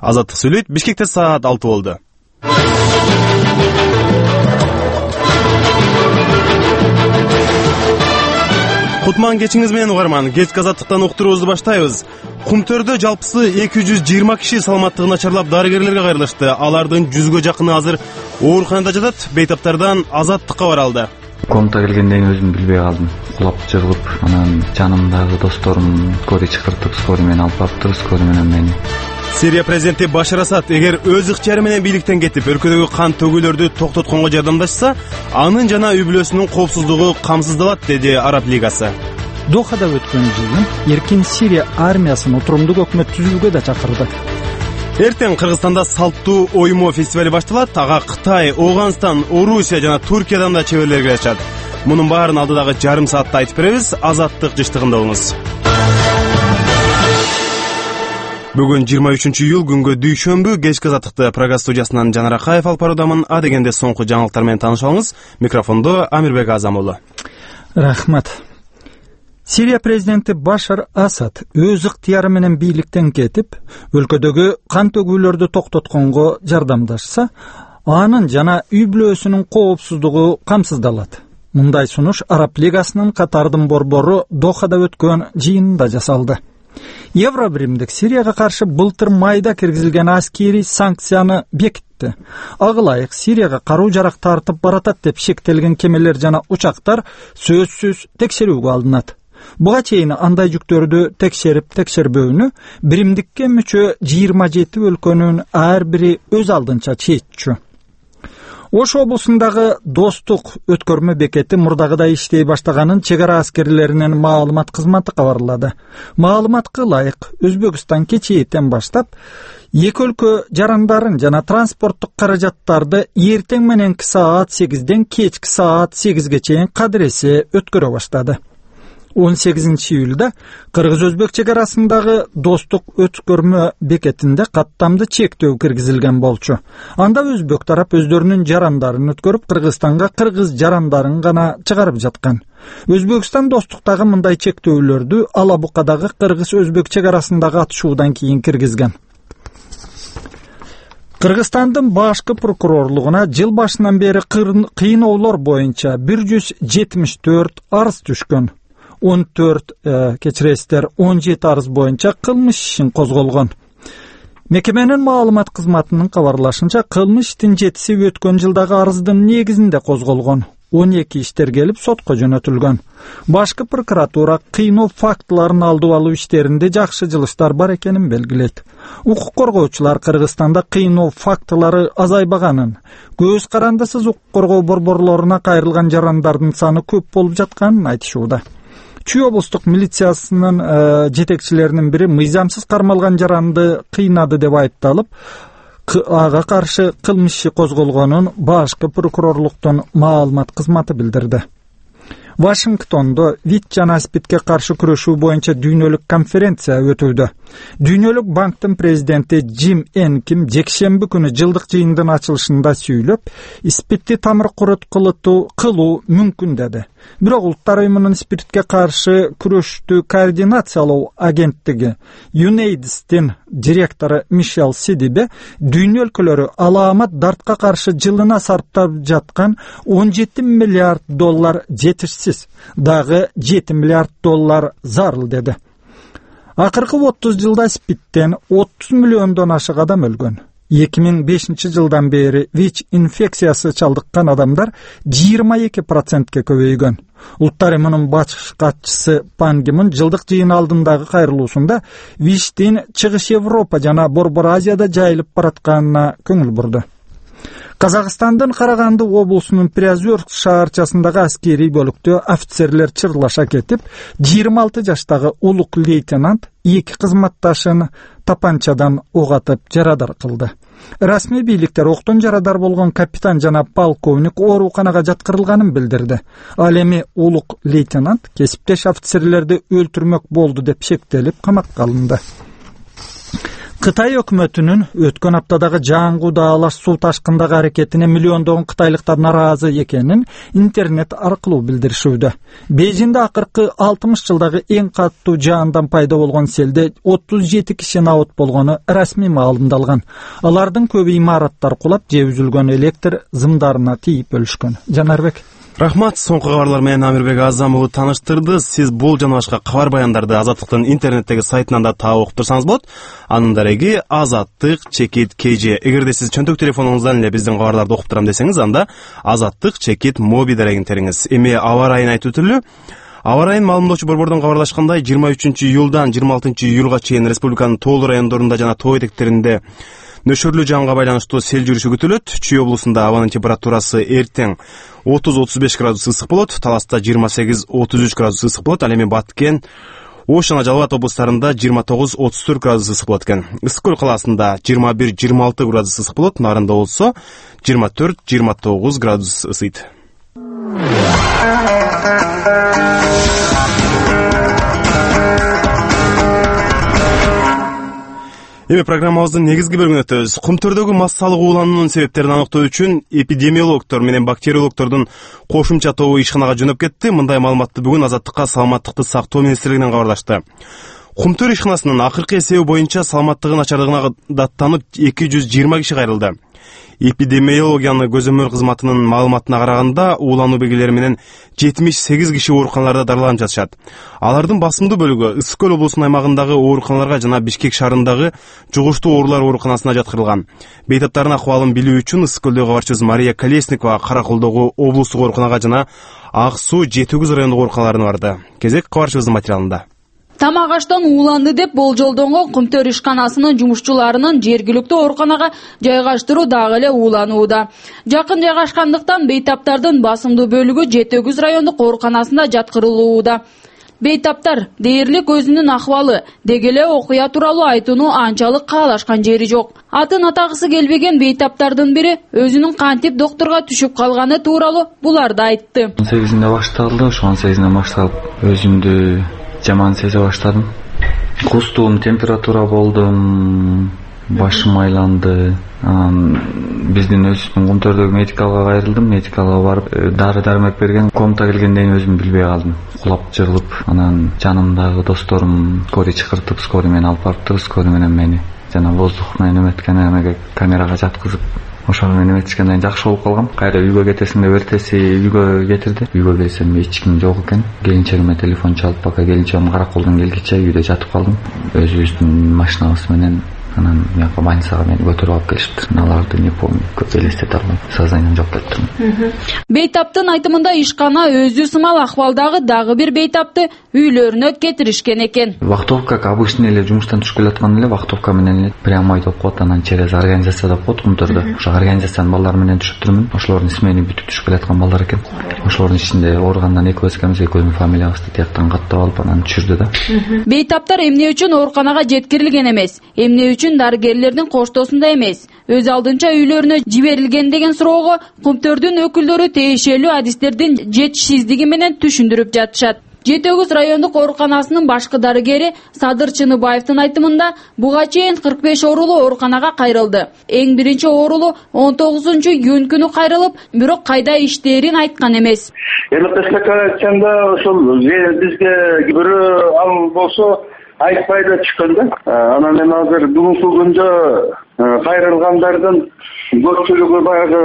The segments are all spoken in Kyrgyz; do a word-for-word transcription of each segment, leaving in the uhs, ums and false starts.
Азаттык сүйлөйт. Бишкекте саат алты болду. Кутман кечиңиз менен угарман. Кечки азаттыктан уктуруубузду баштайбыз. Кумтөрдө жалпысы эки жүз жыйырма киши саламаттыгын начарлап дарыгерлерге кайрылышты. Алардын жүзгө жакыны азыр ооруканада жатат. Бейтаптардан азаттыкка баралды. Комнатага келгенден кийин өзүм билбей калдым. Кулап жыгылып, анан жанымдагы досторум скорый чакыртып, скорый менен алып барыптыр, скорый менен мени. Сирия президенти Башар Асад эгер өз ыктыяры менен бийликтен кетип, өлкөдөгү кан төгүүлөрдү токтотконго жардамдашса, анын жана үй бүлөсүнүн коопсуздугу камсыздалат, деди Араб Лигасы. Дохада өткөн жыйын эркин Сирия армиясын отурумдук өкмөт түзүүгө да чакырды. Эртең Кыргызстанда салттуу оймо фестивали башталат. Ага Кытай, Ооганстан, Орусия жана Туркиядан да чеберлер келишет. Мунун баарын алдыдагы жарым саатта айтып беребиз. Азаттык жыштыгында болуңуз. Бүгүн жыйырма үчүнчү июль күнгө дүйшөмбү. Кечки азаттыкты программа студиясынан Жанар Акаев алып баруудамын. А дегенде соңку жаңылыктар менен тааныша алыңыз. Микрофондо Амирбек Азам уулу. Рахмат. Сирия президенти Башар Асад өз ыктыяры менен бийликтен кетип, өлкөдөгү кан төгүүлөрдү токтотконго жардамдашса, анын жана үй бүлөсүнүн коопсуздугу камсыздалат. Мындай сунуш Араб Лигасынын Катардын борбору Дохада өткөн жыйынында жасалды. Евробиримдик Сирияга каршы былтыр майда киргизилген аскери санкцияны бекитти. Ага ылайык Сирияга каруу жарак тартып баратат деп шектелген кемелер жана учактар сөзсүз текшерүүгө алынат. Буга чейин андай жүктөрдү текшерип текшербөөнү биримдикке мүчө жыйырма жети өлкөнүн ар бири өз алдынча чеччү. Ош облусундагы Достук өткөрмө бекети мурдагыдай иштей баштаганын чек ара аскерлеринин маалымат кызматы кабарлады. Маалыматка ылайык Өзбекстан кечээттен баштап эки өлкө жарандарын жана транспорттук каражаттарды эртең мененки саат сегизден кечки саат сегизге чейин кадыресе өткөрө баштады. он сегизинчи июлда Кыргыз-Өзбек чек арасындагы Достук өткөрмө бекетинде каттамды чектөө киргизилген болчу. Анда өзбек тарап өздөрүнүн жарандарын өткөрүп, Кыргызстанга кыргыз жарандарын гана чыгарып жаткан. Өзбекстан Достуктагы мындай чектөөлөрдү Алабукадагы Кыргыз-Өзбек чек арасындагы атышуудан кийин киргизген. Кыргызстандын башкы прокурорлугуна жыл башынан бери кыйноолор боюнча бир жүз жетимиш төрт арыз түшкөн. он төрт э, кечиресиздер он жети арыз боюнча кылмыш ишин козголгон. Мекеменин маалымат кызматынын кабарлашынча, кылмыш иштин жетиси өткөн жылдагы арыздын негизинде козголгон. он эки иштер келип сотко жөнөтүлгөн. Башкы прокуратура кыйноо фактыларын алдып алуу иштеринде жакшы жылыштар бар экенин белгилейт. Укук коргоочулар Кыргызстанда кыйноо фактылары азайбаганын, көз карандысыз укук коргоо борборлоруна кайрылган жарандардын саны көп болуп жатканын айтышууда. Чүй облустук милициясынын э, жетекчилеринин бири мыйзамсыз кармалган жаранды кыйнады деп айыпталып, ага каршы кылмыш иши козголгонун башкы прокурорлуктун маалымат кызматы билдирди. Вашингтондо ВИЧ жана СПИДке каршы күрөшүү боюнча дүйнөлүк конференция өтүүдө. Дүйнөлүк банктын президенти Джим Энким жекшемби күнү жылдык жыйындын ачылышында сүйлөп, СПИДти тамыр курут кылуу мүмкүн деди. Бирок Улуттар уюмунун СПИДке каршы күрөштү координациялоо агенттиги ЮНЕЙДСтин директору Мишел Сидибе дүйнө өлкөлөрү алаамат дартка каршы жылына сарптап жаткан он жети миллиард доллар жетишсиз, дагы жети миллиард доллар зарыл деди. Акыркы отуз жылда СПИДтен отуз миллиондон ашык адам өлгөн. эки миң бешинчи жылдан бери ВИЧ инфекциясы чалдыккан адамдар жыйырма эки процентке көбөйгөн. Улуттар уюмунун баш катчысы Пан Ги Мун жылдык жыйын алдындагы кайрылуусунда ВИЧтин Чыгыш Европа жана Борбор Азияда жайылып баратканына көңүл бурду. Казакстандын Караганды облусунун Приозерск шаарчасындагы аскерий бөлүктө офицерлер чырлаша кетип, жыйырма алты жаштагы улук лейтенант эки кызматташын тапанчадан ок атып жарадар кылды. Расмий бийликтер октон жарадар болгон капитан жана полковник ооруканага жаткырылганын билдирди. Ал эми улук лейтенант кесиптеш офицерлерди өлтүрмөк болду деп шектелип камакка алынды. Кытай өкмөтүнүн өткөн аптадагы жаңгуу даалаш суу ташкындагы аракетине миллиондогон кытайлыктар наразы экенин интернет аркылуу билдиришүүдө. Бейжиңде акыркы алтымыш жылдагы эң катуу жаандан пайда болгон селде отуз жети киши набут болгону расмий маалымдалган. Алардын көбү имараттар кулап же үзүлгөн электр зымдарына тийип өлүшкөн. Жанарбек. Рахмат, соңку кабарлар менен Амирбек Азам уулу тааныштырды. Сиз бул жана башка кабар баяндарды Азаттыктын интернеттеги сайтынан да таап окуп турсаңыз болот. Анын дареги азаттык чекит kg. Эгерде сиз чөнтөк телефонуңуздан эле биздин кабарларды окуп турам десеңиз, анда азаттык чекит моби дарегин териңиз. Эми аба ырайын айтып өтөлү. Аба ырайын маалымдоочу борбордон кабарлашкандай, жыйырма үчүнчү июлдан жыйырма алтынчы июлга чейин республиканын тоолуу райондорунда жана тоо этектеринде нөшөрлүү жаанга байланыштуу сел жүрүшү күтүлөт. Чүй облусунда абанын температурасы эртең отуз отуз беш градус ысык болот, Таласта жыйырма сегиз отуз үч градус ысык болот. Ал эми Баткен, Ош жана Жалал Абад облустарында жыйырма тогуз отуз төрт градус ысык болот экен. Ысык көл калаасында жыйырма бир жыйырма алты градус ысык болот, Нарында болсо жыйырма төрт жыйырма тогуз градус ысыйт. Эми программабыздын негизги бөлүгүнө өтөбүз. Кумтөрдөгү массалык уулануунун себептерин аныктоо үчүн эпидемиологдор менен бактериологдордун кошумча тобу ишканага жөнөп кетти. Мындай маалыматты бүгүн Азаттыкка саламаттыкты сактоо министрлигинен кабарлашты. Кумтөр ишканасынын акыркы эсеби боюнча саламаттыгы начарлыгына даттанып эки жүз жыйырма киши кайрылды. Эпидемиологиянын көзөмөл кызматынын маалыматына караганда, уулануу белгилери менен жетимиш сегиз киши ооруканаларда дарыланып жатышат. Алардын басымдуу бөлүгү Ысык көл облусунун аймагындагы ооруканаларга жана Бишкек шаарындагы жугуштуу оорулар ооруканасына жаткырылган. Бейтаптардын акыбалын билүү үчүн Ысык көлдөгү кабарчыбыз Мария Колесникова Караколдогу облустук ооруканага жана Ак суу жети жүз райондук ооруканаларына барды. Кезек кабарчыбыздын материалында. Тамак аштан ууланды деп болжолдонгон Кумтөр ишканасынын жумушчуларынын жергиликтүү ооруканага жайгаштыруу дагы эле ууланууда. Жакын жайгашкандыктан бейтаптардын басымдуу бөлүгү жети жүз райондук ооруканасында жаткырылууда. Бейтаптар дээрлик өзүнүн акыбалы деги эле окуя тууралуу айтууну анчалык каалашкан жери жок. Атын атагысы келбеген бейтаптардын бири өзүнүн кантип доктурга түшүп калганы тууралуу буларды айтты. он сегизинде башталды, ошо он сегизинен башталып өзүмдү жаман сезе баштадым. Кустум, температура болдум, башым айланды. Биздин өзүбүздүн Кумтөрдөгү медикалга кайрылдым. Медикалга барып, дары-дармек берген. Комнатага келгенден кийин өзүм билбей калдым. Кулап жыгылып, анан жанымдагы досторум скорый чакыртып, скорый менен алып барыптыр. Скорый менен мени жана воздух менен эметкен эмеге камерага жаткызып, ошого менен эметишкенден жакшы болуп калгам. Кайра үйгө кетесиң деп эртеси үйгө кетирди. Үйгө келсем эч ким жок экен. Келинчегиме телефон чалып, пока келинчегим Караколдон келгиче үйдө жатып калдым. Өзүбүздүн машинабыз менен анан мияка больницага мени көтөрүп алып келишиптир. Аларды не помню, көп элестете албайм. Сознанием жок деп турмун. Бейтаптын айтымында ишкана өзү сымал акыбалдагы дагы бир бейтапты үйлөрүнө кетиришкен экен. Вахтовка обычный эле жумуштан түшүп келаткан эле вахтовка менен эле прямой деп коет, анан через организация деп коет Кумтөрдө. Ошо организациянын балдары менен түшүптүрмүн. Ошолордун смени бүтүп түшүп келаткан балдар экен. Ошолордун ичинде ооругандан экөөбүз экенбиз, экөөбүздүн фамилиябызды тияктан каттап алып анан түшүрдү да. Бейтаптар эмне үчүн ооруканага жеткирилген эмес, эмне үчүн дарыгерлердин коштоосунда эмес, өз алдынча үйлөрүнө жиберилген деген суроого Кумтөрдүн өкүлдөрү тиешелүү адистердин жетишсиздиги менен түшүндүрүп жатышат. жети жүз райондук ооруканасынын башкы дарыгери Садыр Чыныбаевдин айтымында буга чейин кырк беш оорулуу ооруканага кайрылды. Эң биринчи оорулуу он тогузунчу июнь күнү кайрылып, бирок кайда иштээрин айткан эмес. Эми кыскача айтканда ошол бизге бирөө ал болсо айтпай да чыккан да. Анан эми азыр бүгүнкү күндө кайрылгандардын көпчүлүгү баягы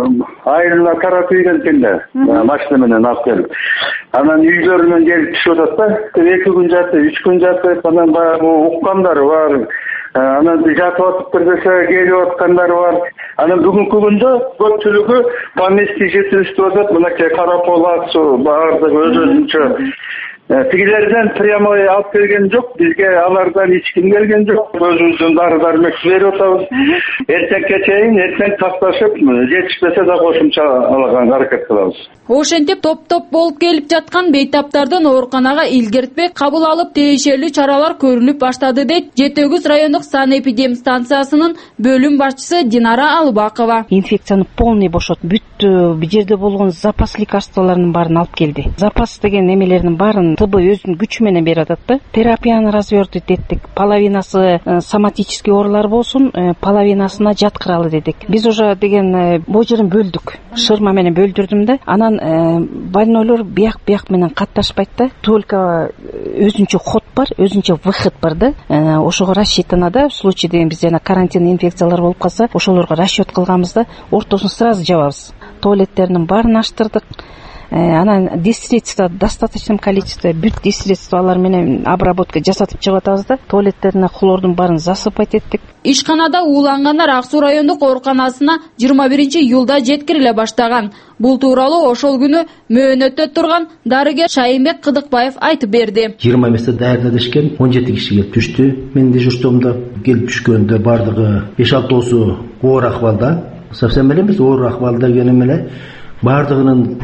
айрыла тарап ийген экен да, машина менен алып келип. Анан үйлөрүнөн келип түшүп атат да. Эки күн жатып, үч күн жатып, анан баягы уккандары бар. Анан жатып атыптыр десе келип аткандары бар. Анан бүгүнкү күндө көпчүлүгү поместье жетиштирип атат. Мынакей Каракол, Ак суу баардыгы өз-өзүнчө. Тигилерден прямой алып келген жок, бизге алардан эч ким келген жок. Өзүбүздүн дары-дармек берип атабыз. Эртеңке чейин, эртең такташып, жетишпесе да кошумча алганга аракет кылабыз. Ошентип топ-топ болуп келип жаткан бейтаптардын ооруканага илгертпей кабыл алып теешелүү чаралар көрүлүп баштады дейт жети жүз райондук санэпидем станциясынын бөлүм башчысы Динара Албакова. Инфекцияны полный бошот. Бүт бу жерде болгон запас лекарстволордун баарын алып келди. Запас деген эмелердин баарын өзүнүн ТБ өзүнүн күчү менен берип атат да. Терапияны развернуть эттик. Половинасы соматический оорулар болсун, половинасына жаткыралы дедик. Биз уже деген бул жерин бөлдүк. Шырма менен бөлдүрдүм да. Анан больнойлор бияк бияк менен катташпайт да. Только өзүнчө ход бар, өзүнчө выход бар да. Ошого рассчитано да. В случае деген биз жана карантин инфекциялар болуп калса, ошолорго расчет кылганбыз да. Ортосун сразу жабабыз. Туалеттеринин баарын аштырдык. Анан дисредство достаточном количестве бүт дисредстволор менен обработка жасатып чыгып атабыз да. Туалеттерине хлордун баарын засыпать эттик. Ишканада уулангандар Ак Суу райондук ооруканасына жыйырма биринчи июлда жеткириле баштаган. Бул тууралуу ошол күнү мөөнөттө турган дарыгер Шайымбек Кыдыкбаев айтып берди. жыйырма эместе даярда дешкен он жети киши келип түштү. Менин дежурствомдо келип түшкөндө бардыгы беш алтоосу оор акыбалда. Совсем эле эмес, оор акыбалда келем эле. Бардыгынын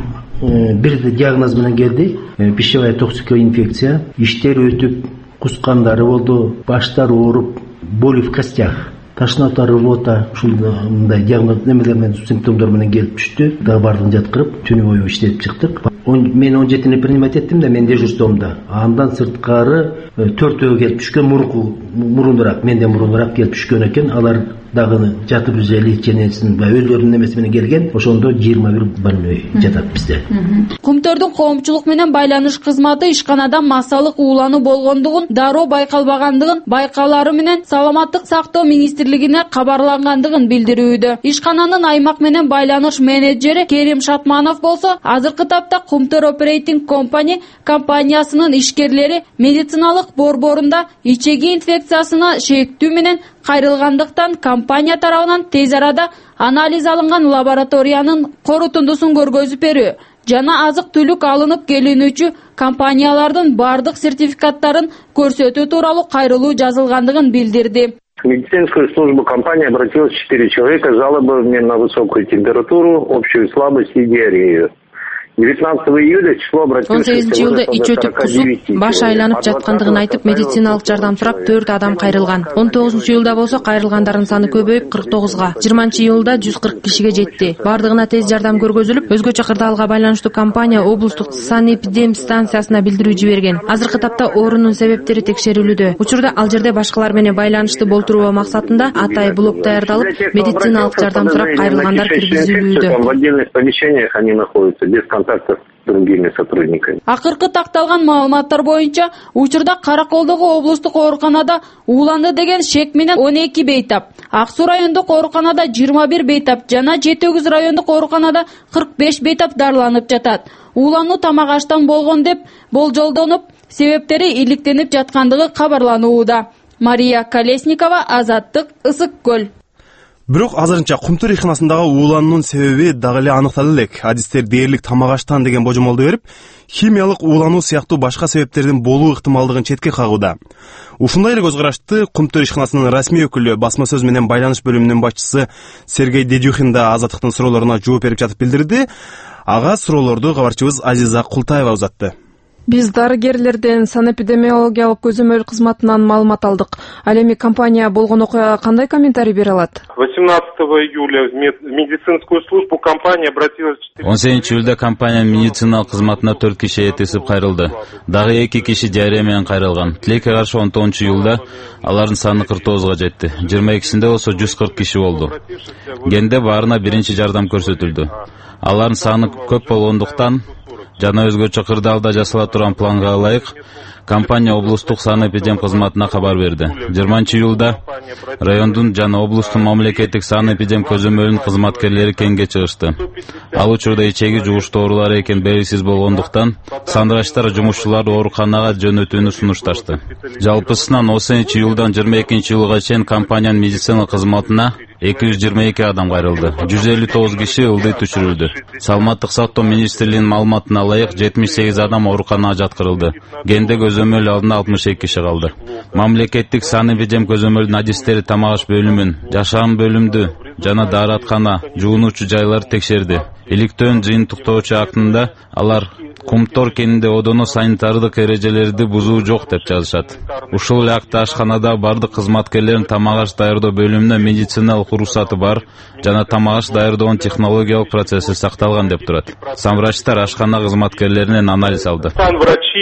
бир диагноз менен келди. Пищевая токсикая инфекция, иштери өтүп, кускандары болду, баштары ооруп, боли в костях, тошнота, рвота, ушундай диагноз немелер менен, симптомдор менен келип түштү. Дагы бардыгын жаткырып, түнү бою иштетип чыктык. Мен он жетини принимать эттим да, мен дежурствомдо. Андан сырткары төртөө келип түшкөн, мурунураак, менден мурунураак келип түшкөн экен. Алар дагы жатып уже лечениесин өздөрүнүн эмеси менен келген. Ошондо жыйырма бир больной жатат бизде. Кумтөрдүн коомчулук менен байланыш кызматы ишканада массалык уулануу болгондугун, дароо байкалбагандыгын байкаулары менен Саламаттык сактоо министрлигине кабарлангандыгын билдирүүдө. Ишкананын аймак менен байланыш менеджери Керим Шатманов болсо, азыркы тапта Кумтөр Operating Company компаниясынын ишкерлери медициналык борборунда ичеги инфекциясына шектүү менен кайрылгандыктан компания тарабынан тез арада анализ алынган лабораториянын корутундусун көргөзүп берүү жана азык-түлүк алынып келүүчү компаниялардын бардык сертификаттарын көрсөтүү тууралуу кайрылуу жазылгандыгын билдирди. В медицинскую службу компании обратилось четыре человека с жалобами на высокую температуру, общую слабость и диарею. девятнадцатого июля число обратившихся он сегизинчи июлда ич өтүп кусуп, баш айланып жаткандыгын айтып, медициналык жардам сурап төрт адам кайрылган. он тогузунчу июлда болсо кайрылгандардын саны көбөйүп кырк тогузга, жыйырманчы июлда жүз кырк кишиге жетти. Бардыгына тез жардам көргөзүлүп, өзгөчө кырдаалга байланыштуу компания облустук санэпидем станциясына билдирүү жиберген. Азыркы тапта оорунун себептери текшерилүүдө. Учурда ал жерде башкалар менен байланышты болтуруу максатында атай блок даярдалып, медициналык жардам сурап кайрылгандар киргизилүүдө. В отдельных помещениях они находятся без контактов с другими сотрудниками. Акыркы такталган маалыматтар боюнча, учурда Караколдогу облустук ооруканада ууланды деген шек менен он эки бейтап, Ак Суу райондук ооруканада жыйырма бир бейтап жана жети өгүз райондук ооруканада кырк беш бейтап дарыланып жатат. Уулануу тамак аштан болгон деп болжолдонуп, себептери иликтенип жаткандыгы кабарланууда. Мария Колесникова, Азаттык, Ысык көл. Бирок азырынча Кумтөр ишканасындагы уулануунун себеби дагы эле аныкталды элек. Адистер дээрлик тамак аштан деген божомолду берип, химиялык уулануу сыяктуу башка себептердин болуу ыктымалдыгын четке кагууда. Ушундай эле көз карашты Кумтөр ишканасынын расмий өкүлү, басма сөз менен байланыш бөлүмүнүн башчысы Сергей Дедюхин да Азаттыктын суроолоруна жооп берип жатып билдирди. Ага суроолорду кабарчыбыз Азиза Култаева узатты. Биз дарыгерлерден санэпидемиологиялык көзөмөл кызматынан маалымат алдык. Ал эми компания болгон окуяга кандай комментарий бере алат? восемнадцатого июля в медицинскую службу компания обратилась. он сегизинчи июлда компаниянын медициналык кызматына төрт киши этесип кайрылды. Дагы эки киши диарея менен кайрылган. Тилекке каршы он тогузунчу июлда алардын саны кырк тогузга жетти. жыйырма экисинде болсо жүз кырк киши болду. Кенде баарына биринчи жардам көрсөтүлдү. Алардын саны көп болгондуктан жана өзгөчө кырдаалда жасала турган планга ылайык компания облустук санэпидем кызматына кабар берди. жыйырманчы июлда райондун жана облустун мамлекеттик санэпидем көзөмөлүнүн кызматкерлери кеңге чыгышты. Ал учурда ичеги жугуштуу оорулар экен белгисиз болгондуктан сандыраштар жумушчуларды ооруканага жөнөтүүнү сунушташты. Жалпысынан он сегизинчи июлдан жыйырма экинчи июлга чейин компаниянын медициналык кызматына эки жүз жыйырма эки адам кайрылды. жүз элүү тогуз киши ылдый түшүрүлдү. Саламаттык сактоо министрлигинин маалыматына ылайык жетимиш сегиз адам ооруканага жаткырылды. Кенде көзөмөл алдында алтымыш эки киши калды. Мамлекеттик санэпидем көзөмөлдүн адистери тамак аш бөлүмүн, жашаан бөлүмдү жана даараткана, жуунуучу жайларды текшерди. Иликтөөнүн жыйынтыктоочу актында алар Кумтор кенинде одоно санитардык эрежелерди бузуу жок деп жазышат. Ушул эле акта ашканада бардык кызматкерлердин тамак аш даярдоо бөлүмүнө медициналык уруксаты бар жана тамак аш даярдоонун технологиялык процесси сакталган деп турат. Санврачтар ашкана кызматкерлеринен анализ алды. Санврачи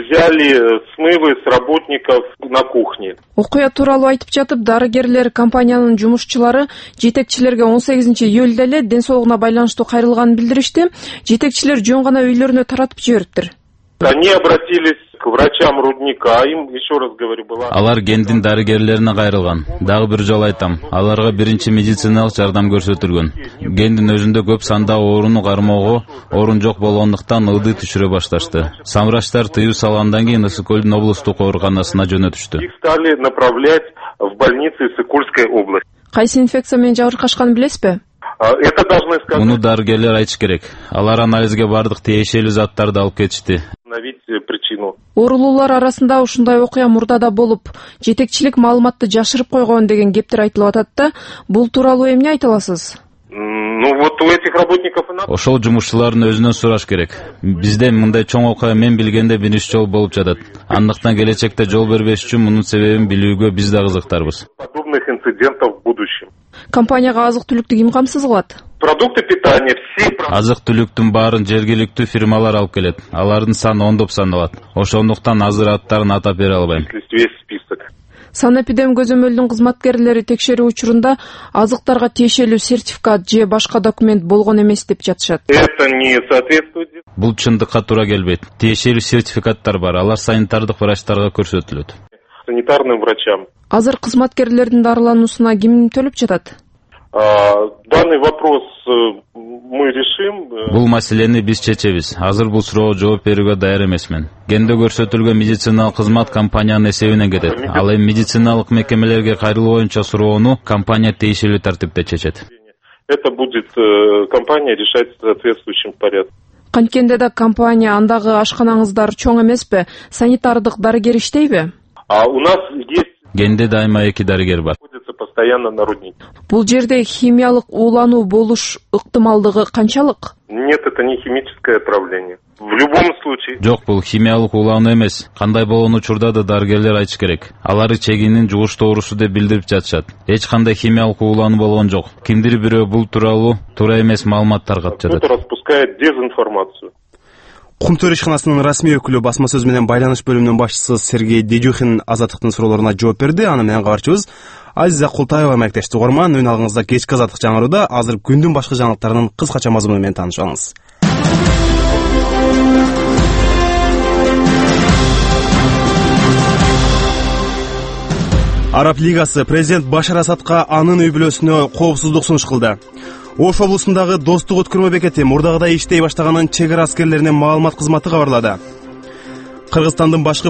взяли смывы с работников на кухне. Окуя тууралуу айтып жатып, дарыгерлер компаниянын жумушчулары жетекчилерге он сегизинчи июлда эле ден соолугуна байланыштуу кайрылганын билдиришти. Жетекчилер жөн гана үйлөрүнө таратып жибериптир. Они обратились к врачам рудника, им, еще раз говорю, была... Алар Гендин дарыгерлерине кайрылган. Дагы бир жолу айтам, аларга биринчи медициналык жардам көрсөтүлгөн. Гендин өзүндө көп санда ооруну кармоого орун жок болгондуктан ылдый түшүрө башташты. Самврачтар тыюу салгандан кийин Ысык-Көлдүн облустук ооруканасына жөнөтүштү. Их стали направлять в больницы Ысык-Кульской области. Кайсы инфекция менен жабыркашканын билесизби? Это должны сказать. Муну дарыгерлер айтыш керек. Алар анализге бардык тиешелүү заттарды алып кетишти. Причину. Оорулуулар арасында ушундай окуя мурда да болуп, жетекчилик маалыматты жашырып койгон деген кептер айтылып атат да, бул тууралуу эмне айта аласыз? Ну вот у этих работников и надо. Ошол жумушчулардын өзүнөн сураш керек. Бизде мындай чоң окуя мен билгенде биринчи жолу болуп жатат. Андыктан келечекте жол бербеш үчүн мунун себебин билүүгө биз да кызыктарбыз. Подобных инцидентов в будущем. Компанияга азык-түлүктү ким камсыз кылат? Продукты питания все. Азык-түлүктүн баарын жергиликтүү фирмалар алып келет. Алардын саны ондоп саналат. Ошондуктан азыр аттарын атап бере албайм. Весь список. Санэпидем көзөмөлдүн кызматкерлери текшерүү учурунда азыктарга тиешелүү сертификат же башка документ болгон эмес деп жатышат. Это не соответствует. Бул чындыкка туура келбейт. Тиешелүү сертификаттар бар. Алар санитардык врачтарга көрсөтүлөт. Санитарным врачам. Азыр кызматкерлердин дарылануусуна ким төлөп жатат? Данный вопрос мы решим. Бул маселени биз чечебиз. Азыр бул суроого жооп берүүгө даяр эмесмин. Генде көрсөтүлгөн медициналык кызмат компаниянын эсебинен кетет. Ал эми медициналык мекемелерге кайрылуу боюнча суроону компания тиешелүү тартипте чечет. Это будет компания решать в соответствующем порядке. Канткенде да компания андагы ашканаңыздар чоң эмеспи? Санитардык дарыгер иштейби? А у нас есть. Генде дайыма эки дарыгер бар. Постоянно на руднике. Бул жерде химиялык уулануу болуш ыктымалдыгы канчалык? Нет, это не химическое отравление. В любом случае. Жок, бул химиялык уулануу эмес. Кандай болгон учурда да дарыгерлер айтыш керек. Алар ичегинин жугуш оорусу деп билдирип жатышат. Эч кандай химиялык уулануу болгон жок. Кимдир бирөө бул тууралуу туура эмес маалымат таркатып жатат. Кто-то распускает дезинформацию. Кумтөр ишканасынын расмий өкүлү басма сөз менен байланыш бөлүмүнүн башчысы Сергей Дедюхин Азаттыктын суроолоруна жооп берди. Аны менен кабарчыбыз Азиза Култаева маектешти. Угарман, өн алгыңызда кечки Азаттык жаңырууда азыр күндүн башка жаңылыктарынын кыскача мазмуну менен таанышабыз. Араб лигасы президент Башар Асадка анын үй бүлөсүнө коопсуздук сунуш кылды. Ош облусундагы Достук өткөрмө бекети мурдагыдай иштей баштаганын чек ара аскерлеринин маалымат кызматы кабарлады. Кыргызстандын башкы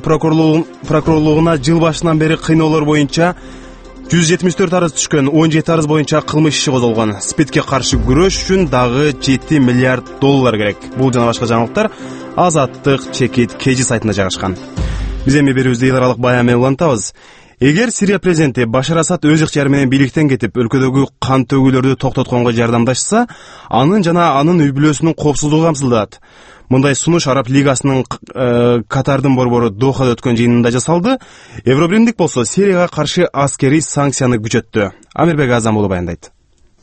прокурорлугуна жыл башынан бери кыйноолор боюнча жүз жетимиш төрт арыз түшкөн, он жети арыз боюнча кылмыш иши козголгон. Спидке каршы күрөш үчүн дагы жети миллиард доллар керек. Бул жана башка жаңылыктар Азаттык чекит кежи сайтында жайгашкан. Биз эми берүүбүздү эл аралык баян менен улантабыз. Эгер Сирия президенти Башар Асад өз ыктыяры менен бийликтен кетип, өлкөдөгү кан төгүүлөрдү токтотконго жардамдашса, анын жана анын үй бүлөсүнүн коопсуздугу камсыздалат. Мындай сунуш Араб лигасынын э, Катардын борбору Дохада өткөн жыйынында жасалды. Евробиримдик болсо Сирияга каршы аскерий санкцияны күчөттү. Амирбек Азам болуп баяндайт.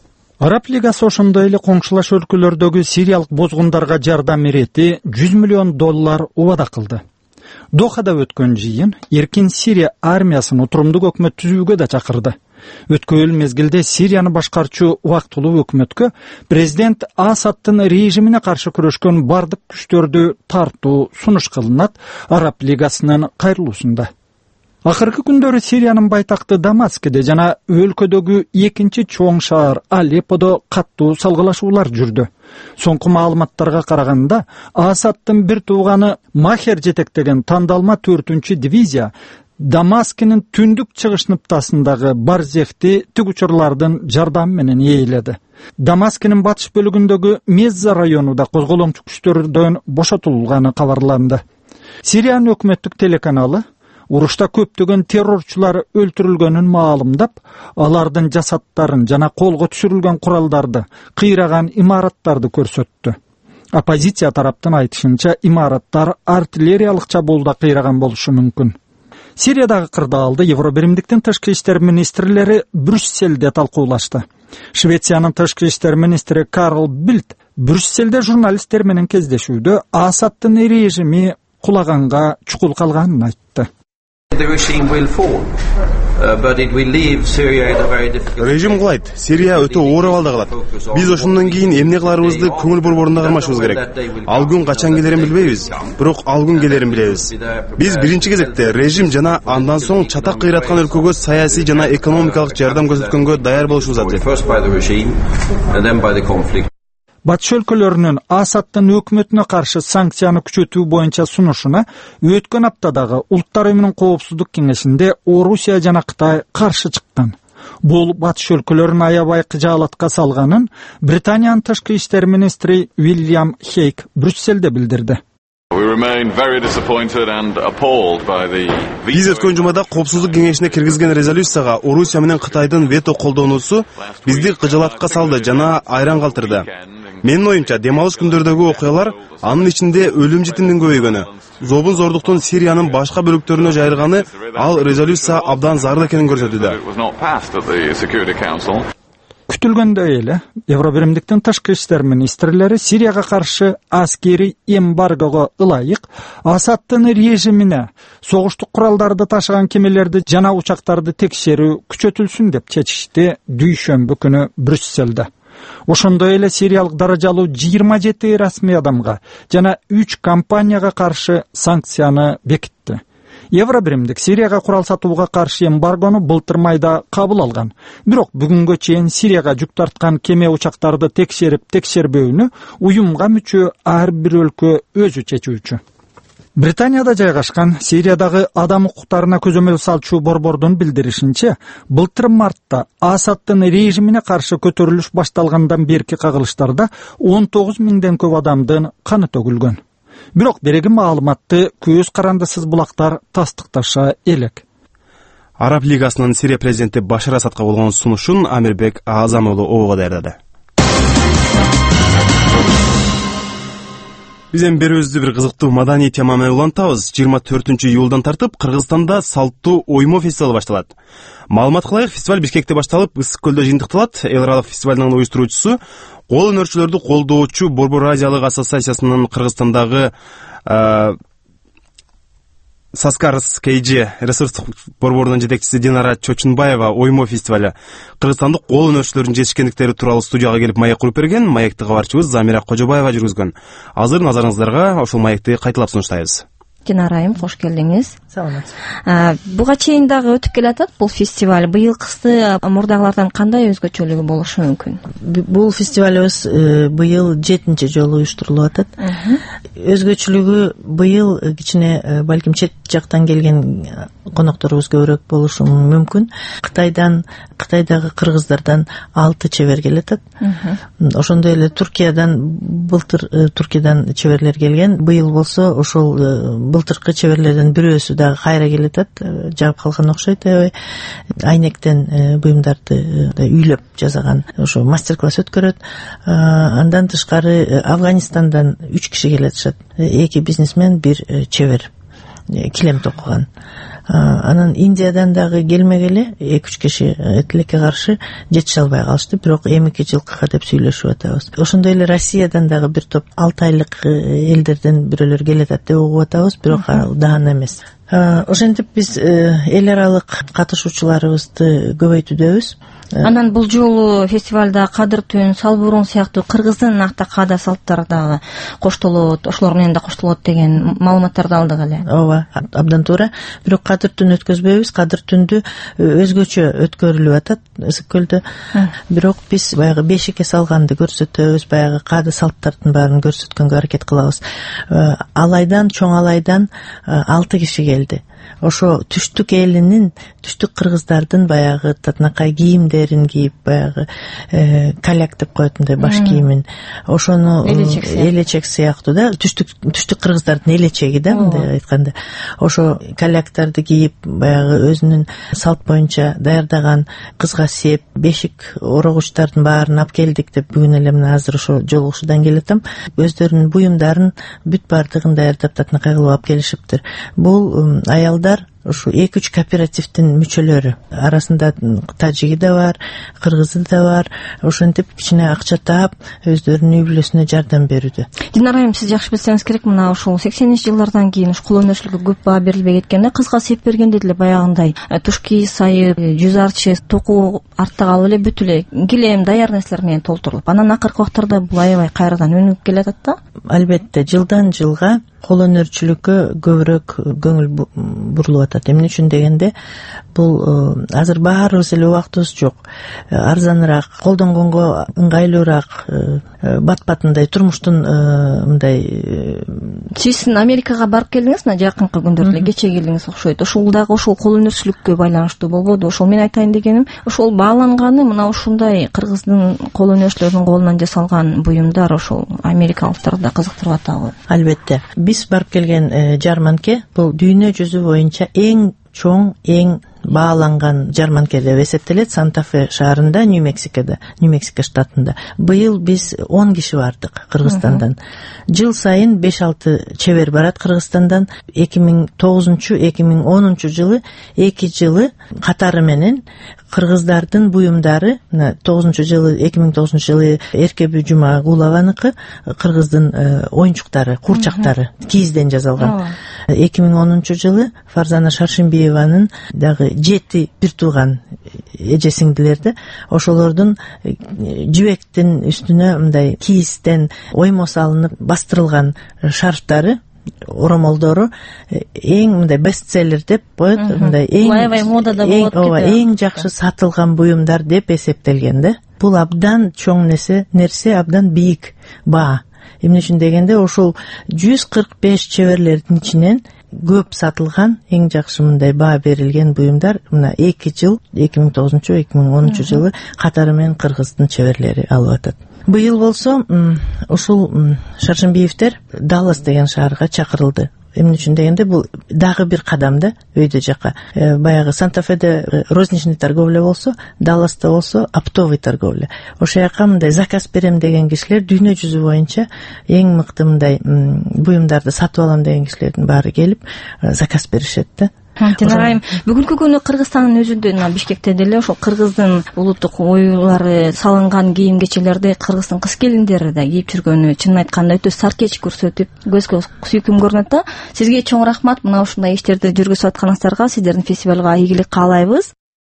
Араб лигасы ошондой эле коңшулаш өлкөлөрдөгү сириялык бозгундарга жардам ирети жүз миллион доллар убада кылды. Дохада өткөн жыйын эркин Сирия армиясын отурумдук өкмөт түзүүгө да чакырды. Өткөн мезгилде Сирияны башкарчу убактылуу өкмөткө президент Асадтын режимине каршы күрөшкөн бардык күчтөрдү тартуу сунуш кылынат Араб лигасынын кайрылуусунда. Акыркы күндөрү Сириянын байтакты Дамаскиде жана өлкөдөгү экинчи чоң шаар Алепподо каттуу салгылашуулар жүрдү. Соңку маалыматтарга караганда, Асадтын бир тууганы Махер жетектеген тандалма төртүнчү дивизия Дамаскинин түндүк чыгыш ныктасындагы Барзехти тигучурлардын жардамы менен ээледи. Дамаскинин батыш бөлүгүндөгү Мезза районунда козголоңчу күчтөрдөн бошотулганы кабарланды. Сириянын өкмөттүк телеканалы урушта көптөгөн террорчулар өлтүрүлгөнүн маалымдап, алардын жасаттарын жана колго түшүрүлгөн куралдарды, кыйраган имараттарды көрсөттү. Оппозиция тараптын айтышынча, имараттар артиллериялык чабуулда кыйраган болушу мүмкүн. Сириядагы кырдаалды Евробиримдиктин тышкы иштер министрлери Брюсселде талкуулашты. Швециянын тышкы иштер министри Карл Бильд Брюсселде журналисттер менен кездешүүдө Асадтын режими кулаганга чукул калганын айтты. Режим кулайт, Сирия өтө оор абалда калат. Биз ошондон кийин эмне кыларыбызды көңүл борборунда кармашыбыз керек. Ал күн качан келерин билбейбиз, бирок ал күн келерин билебиз. Биз биринчи кезекте режим жана андан соң чатак кыйраткан өлкөгө саясий жана экономикалык жардам көрсөткөнгө даяр болушубуз абзел. Батыш өлкөлөрүнүн Асаддын өкмөтүнө каршы санкцияны күчөтүү боюнча сунушуна өткөн аптадагы Улуттар уюмунун коопсуздук кеңешинде Орусия жана Кытай каршы чыккан. Бул батыш өлкөлөрүн аябай кыжаалатка салганын Британиянын тышкы иштер министри Уильям Хейк Брюсселде билдирди. Биз өткөн жумада коопсуздук кеңешине киргизген резолюцияга Орусия менен Кытайдын вето колдонуусу бизди кыжаалатка салды жана айран калтырды. Менин оюмча, демалыш күндөрдөгү окуялар, анын ичинде өлүм житимдин көбөйгөнү, зобун зордуктун Сириянын башка бөлүктөрүнө жайылганы ал резолюция абдан зарыл экенин көрсөтүүдө. Күтүлгөндөй эле, Евробиримдиктин тышкы иштер министрлери Сирияга каршы аскерий эмбаргого ылайык Асаддын режимине согуштук куралдарды ташыган кемелерди жана учактарды текшерүү күчөтүлсүн деп чечишти дүйшөмбү күнү Брюсселде. Ошондой эле сириялык даражалуу жыйырма жети расмий адамга жана үч компанияга каршы санкцияны бекитти. Евробиримдик Сирияга курал сатууга каршы эмбаргону былтыр майда кабыл алган. Бирок бүгүнгө чейин Сирияга жүк тарткан кеме учактарды текшерип текшербөөнү уюмга мүчө ар бир өлкө өзү чечүүчү. Британияда жайгашкан Сириядагы адам укуктарына көзөмөл салчу борбордун билдиришинче, былтыр мартта Асаддын режимине каршы көтөрүлүш башталгандан берки кагылыштарда он тогуз миңден көп адамдын каны төгүлгөн. Бирок берген маалыматты көз карандысыз булактар тастыкташа элек. Араб лигасынын Сирия президенти Башар Асадка болгон сунушун Амирбек Азам уулу Ого даярдады. Биз эми берүүбүздү бир кызыктуу маданий тема менен улантабыз. жыйырма төртүнчү июлдан тартып Кыргызстанда салттуу оймо фестивалы башталат. Маалымат кылайык, фестиваль Бишкекте башталып, Ысык көлдө жыйынтыкталат. Эл аралык фестивалдын уюштуруучусу кол өнөрчүлөрдү колдоочу Борбор Азиялык ассоциациясынын Кыргызстандагы Саскарс Кейджи ресурстук борборунун жетекчиси Динара Чочунбаева оймо фестиваль кыргызстандык кол өнөрчүлөрдүн жетишкендиктери тууралуу студияга келип маек куруп берген. Маекти кабарчыбыз Замира Кожобаева жүргүзгөн. Азыр назарыңыздарга ошол маекти кайталап сунуштайбыз. Динарайым, кош келдиңиз. Саламатсыз. Буга чейин дагы өтүп келатат бул фестиваль. Быйылкысы мурдагылардан кандай өзгөчөлүгү болушу мүмкүн? Бул фестивалыбыз быйыл жетинчи жолу уюштурулуп атат. Өзгөчөлүгү быйыл кичине балким чет жактан келген конокторубуз көбүрөөк болушу мүмкүн. Кытайдан, Кытайдагы кыргыздардан алты чебер келет. Ошондой эле Туркиядан, былтыр Туркиядан чеберлер келген. Быйыл болсо ошол былтыркы чеберлерден бирөөсү дагы кайра келет, жагып калган окшойт. Айнектен буюмдарды үйлөп жасаган ошо мастер-класс өткөрөт. Андан тышкары Афганистандан үч киши келет. Эки бизнесмен, бир чебер килем токуган. Анан Индиядан дагы келмегеле эки-үч киши тилекке каршы жетише албай калышты, бирок эмки жылкыга деп сүйлөшүп атабыз. Ошондой эле Россиядан дагы бир топ алты айлык элдерден бирөөлөр келет деп угуп атабыз, бирок даана эмес. Ошентип биз эл аралык катышуучуларыбызды көбөйтүүдөбүз. Анан бул жолу фестивалда кадыр түн, салбурун сыяктуу кыргыздын акта каада салттары дагы коштолот, ошолор менен да коштолот деген маалыматтарды алдык эле. Ооба, абдан туура. Бирок кадыр түн өткөзбөйбүз. Кадыр түндү өзгөчө өткөрүлүп атат Ысык көлдө. Бирок биз баягы бешикке салганды көрсөтөбүз, баягы каада салттардын баарын көрсөткөнгө аракет кылабыз. Алайдан, чоң алайдан алты киши келди. Ошо түштүк элинин, түштүк кыргыздардын баягы татынакай кийимдерин кийип, баягы каляк деп коетундай баш кийимин, ошону элечек сыяктуу да, түштүк түштүк кыргыздардын элечеги да, мындай айтканда. Ошо каляктарды кийип, баягы өзүнүн салт боюнча даярдаган кызга сеп, бешик орогучтардын баарын алып келдик деп бүгүн эле мына азыр ошо жолугушуудан келатам. Өздөрүнүн буюмдарын бүт бардыгын даярдап татынакай кылып алып келишиптир. Бул аялдар ушу эки үч кооперативдин мүчөлөрү арасында тажиги да бар, кыргызы да бар. Ошентип кичине акча таап өздөрүнүн үй бүлөсүнө жардам берүүдө. Динара айым, сиз жакшы билсеңиз керек, мына ушул сексенинчи жылдардан кийин ушу кол өнөрчүлүккө көп баа берилбей кеткен да, кызга сеп бергенде деле баягындай тушки, сайып, жүз арчы, току артта калып эле бүт эле килем, даяр нерселер менен толтурулуп, анан акыркы убактарда бул аябай кайрадан өнүгүп келатат да. Албетте, жылдан жылга кол өнөрчүлүккө көбүрөөк көңүл бурулуп атат. Эмне үчүн дегенде, бул азыр баарыбыз эле убактыбыз жок. Арзаныраак, колдонгонго ыңгайлуураак, бат-батындай турмуштун мындай. Сиз Америкага барып келдиңиз, мына жакынкы күндөрдө эле кече келдиңиз окшойт. Ошол дагы ошол кол өнөрчүлүккө байланыштуу болбоду? Ошол мен айтайын дегеним, ошол бааланганы мына ушундай кыргыздын кол өнөрчүлөрүнүн колунан жасалган буюмдар ошол америкалыктарды да кызыктырып атабы? Албетте. Биз барып келген жарманке бул дүйнө жүзү боюнча эң чоң, эң бааланган жарманке деп эсептелет. Санта-Фе шаарында, Нью-Мексикода, Нью-Мексико штатында. Быйыл биз он киши бардык Кыргызстандан. Жыл сайын беш алты чебер барат Кыргызстандан. эки миң тогузунчу эки миң онунчу жылы эки жылы катары менен кыргыздардын буюмдары, тогузунчу жылы эки миң тогузунчу жылы Эркебүй Жумагулованыкы, кыргыздын оюнчуктары, курчактары кийизден жасалган. эки миң онунчу жылы Фарзана Шаршимбиеванын дагы жети бир тууган эже сиңдилерди, ошолордун жибектин үстүнө мындай кийизден оймо салынып бастырылган шарфтары, оромолдору эң мындай бестселлер деп коет, мындай эң аябай модада болот деп. Ооба, эң жакшы сатылган буюмдар деп эсептелген да. Бул абдан чоң нерсе, нерсе абдан бийик баа. Эмне үчүн дегенде, ошол жүз кырк беш чеберлердин ичинен көп сатылган, эң жакшы мындай баа берилген буюмдар мына эки жыл, эки миң тогузунчу эки миң онунчу жылы катары менен кыргыздын чеберлери алып атат. Быйыл болсо ушул Шаршимбиевтер Даллас деген шаарга чакырылды. Эмне үчүн дегенде, бул дагы бир кадам да өйдө жака. Баягы Санта-Феде розничный торговля болсо, Далласта болсо оптовый торговля. Ошол жака мындай заказ берем деген кишилер дүйнө жүзү боюнча эң мыкты мындай буюмдарды сатып алам деген кишилердин баары келип заказ беришет да. Динара айым, бүгүнкү күнү Кыргызстандын өзүндө, мына Бишкекте деле ошол кыргыздын улуттук оюлары салынган кийим кечелерди кыргыздын кыз келиндери да кийип жүргөнү чынын айтканда өтө саркеч көрсөтүп, көзгө сүйкүм көрүнөт да. Сизге чоң рахмат, мына ушундай иштерди жүргүзүп атканыңыздарга, сиздердин фестивалга ийгилик каалайбыз.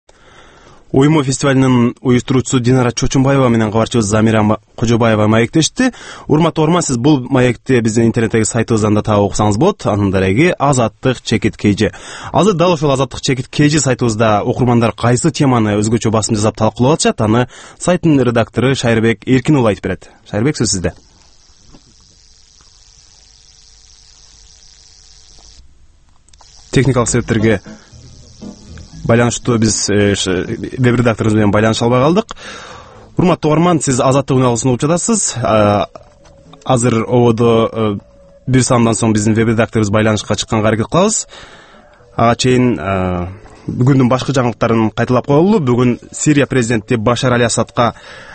Оймо фестивалынын уюштуруучусу Динара Чочумбаева менен кабарчыбыз Замира Кожобаева маектешти. Урматтуу угарман, сиз бул маекти биздин интернеттеги сайтыбыздан да таап окусаңыз болот. Анын дареги Азаттык чекит kg. Азыр дал ошол Азаттык чекит kg сайтыбызда окурмандар кайсы теманы өзгөчө басым жасап талкуулап атышат, аны сайттын редактору Шайырбек Эркин уулу айтып берет. Шайырбек, сөз сизде. Техникалык себептерге байланыштуу биз веб редакторубуз менен байланыша албай калдык. Урматтуу угарман, сиз Азаттык уналысын угуп жатасыз. Азыр ободо бир саамдан соң биздин веб редакторубуз байланышка чыкканга аракет кылабыз. Ага чейин бүгүндүн башкы жаңылыктарын кайталап коелу. Бүгүн Сирия президенти Башар Аль-Асадка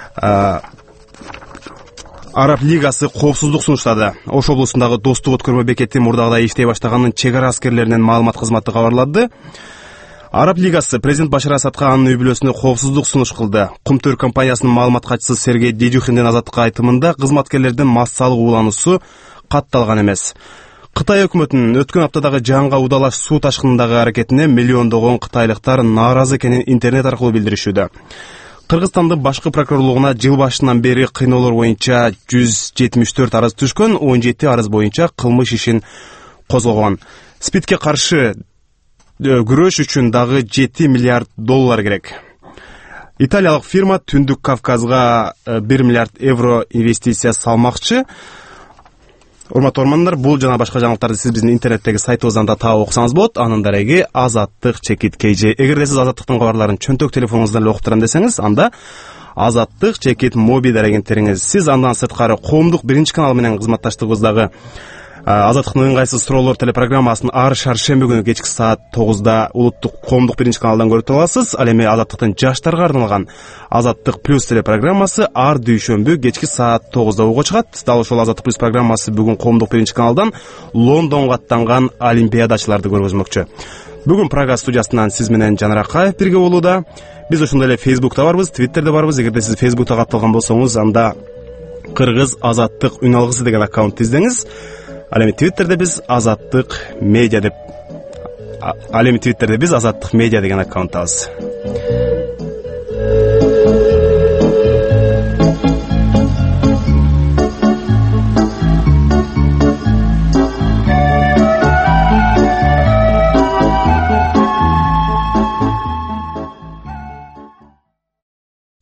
Араб лигасы коопсуздук сунуштады. Ош облусундагы Достук өткөрмө бекети мурдагыдай иштей баштаганын чек ара аскерлеринин маалымат кызматы кабарлады. Араб лигасы президент Башар Асадка анын үй бүлөсүнө коопсуздук сунуш кылды. Кумтөр компаниясынын маалымат катчысы Сергей Дедюхиндин Азаттыкка айтымында кызматкерлердин массалык уулануусу катталган эмес. Кытай өкмөтүнүн өткөн аптадагы жаңга удалаш суу ташкынындагы аракетине миллиондогон кытайлыктар нааразы экенин интернет аркылуу билдиришүүдө. Кыргызстандын башкы прокурорлугуна жыл башынан бери кыйноолор боюнча жүз жетимиш төрт арыз түшкөн, он жети арыз боюнча кылмыш ишин козгогон. СПИДке каршы күрөш үчүн дагы жети миллиард доллар керек. Италиялык фирма Түндүк Кавказга бир миллиард евро инвестиция салмакчы. Урматтуу угармандар, бул жана башка жаңылыктарды сиз биздин интернеттеги сайтыбыздан да таап окусаңыз болот. Анын дареги Азаттык чекит kg. Эгерде сиз Азаттыктын кабарларын чөнтөк телефонуңуздан эле окуп десеңиз, анда Азаттык чекит моби дарегин териңиз. Сиз андан сырткары коомдук биринчи канал менен кызматташтыгыбыздагы Азаттыктын ыңгайсыз суроолор телепрограммасын ар шаршемби күнү кечки саат тогузда улуттук коомдук биринчи каналдан көрүп аласыз. Ал эми Азаттыктын жаштарга арналган Азаттык плюс телепрограммасы ар дүйшөмбү кечки саат тогузда угуп чыгат. Дал ошол Азаттык плюс программасы бүгүн коомдук биринчи каналдан Лондонго аттанган олимпиадачыларды көргөзмөкчү. Бүгүн Прага студиясынан сиз менен Жанар Акаев бирге болууда. Биз ошондой эле Facebook'та барбыз, Twitter'де барбыз. Эгерде сиз Facebook'та катталган болсоңуз, анда Кыргыз Азаттык үн алгысы деген аккаунт издеңиз. Ал эми Twitter'де биз Азаттык медиа деп Ал эми Twitter'де биз Азаттык медиа деген аккаунттабыз.